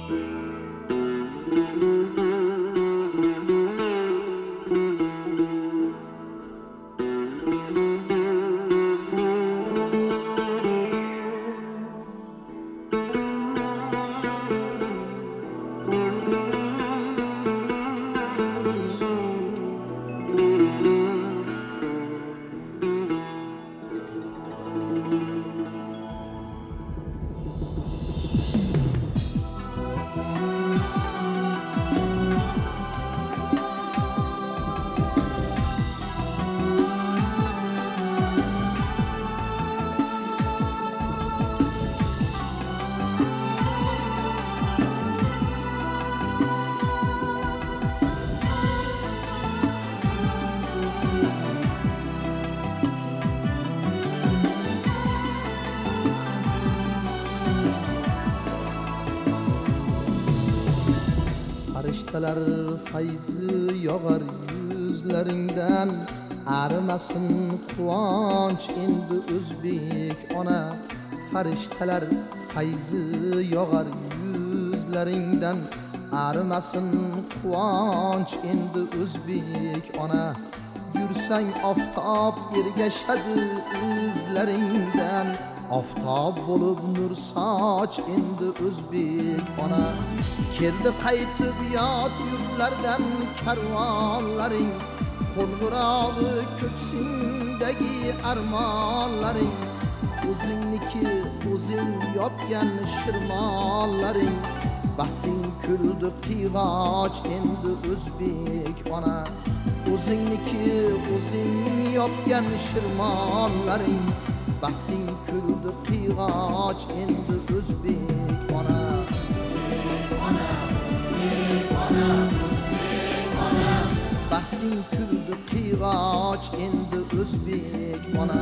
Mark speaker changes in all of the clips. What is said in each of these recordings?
Speaker 1: Farishtalar fayzi yog'ar yuzlaringdan, arimasin quvonch endi o'zbek ona. Farishtalar fayzi yog'ar yuzlaringdan, arimasin quvonch endi o'zbek ona. Yursang oftob ergashadi izlaringdan, oftob bo'lib nur soch endi o'zbek ona. Keldi qaytib yot yurtlardan karvonlaring, qo'ng'irog'i ko'ksingdagi armonlaring, o'zingniki o'zing yopgan shirmonlaring, baxting kuldi qiyg'och endi o'zbek ona. O'zingniki o'zing yopgan shirmonlaring, baxting kuldi qiyg'och endi o'zbek ona. Baxting kuldi qiyg'och endi o'zbek ona.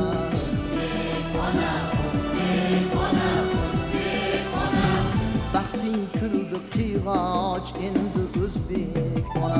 Speaker 1: Baxting kuldi qiyg'och endi o'zbek ona.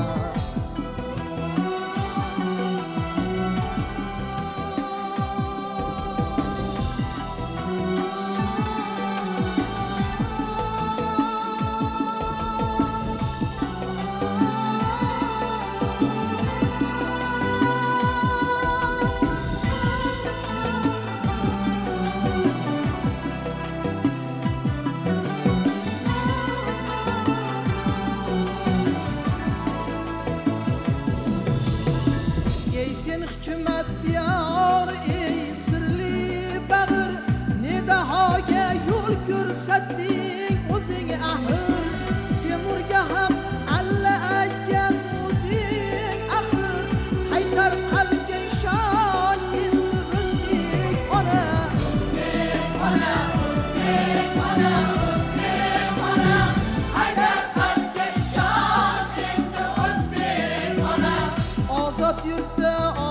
Speaker 1: Sen hikmat diyar ey sirli bag'ir, ne dahoga yo'l ko'rsatding o'zing ahir. Temurga ham alla aytgan o'zing axir, qaytar qalbga ishon endi o'zbek ona. O'zbek ona, o'zbek ona, o'zbek ona, qaytar qalbga ishon endi o'zbek ona. Ozod yurtda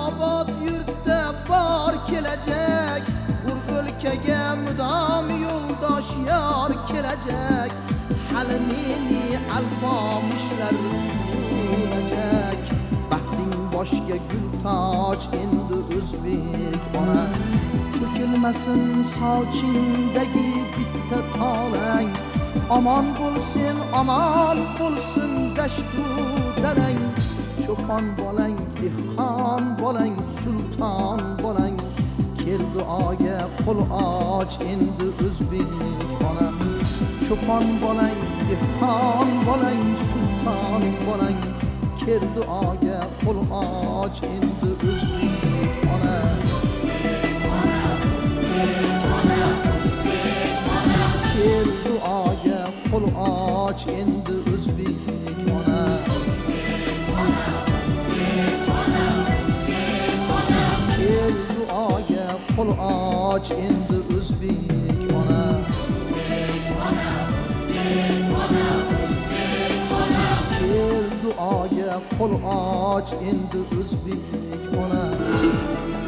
Speaker 1: bor kelajak, bir o'lkaga mudom yo'ldosh yor kelajak. Hali ne alfomishlar bo'lajak, baxting boshga gul toj endi o'zbek ona. To'kilmasin sochingdagi bitta tolang, omon bo'lsin dashtu dalang. Cho'pon bolang, dehqon bolang, sulton bolang, kel duoga qo'l och endi o'zbek ona. Cho'pon bolang, dehqon bolang, sulton bolang, kel duoga qo'l och endi o'zbek ona. Kel duoga qo'l och endi o'zbek ona. Kel duoga qo'l och endi o'zbek ona. Kel duoga qo'l och endi o'zbek ona.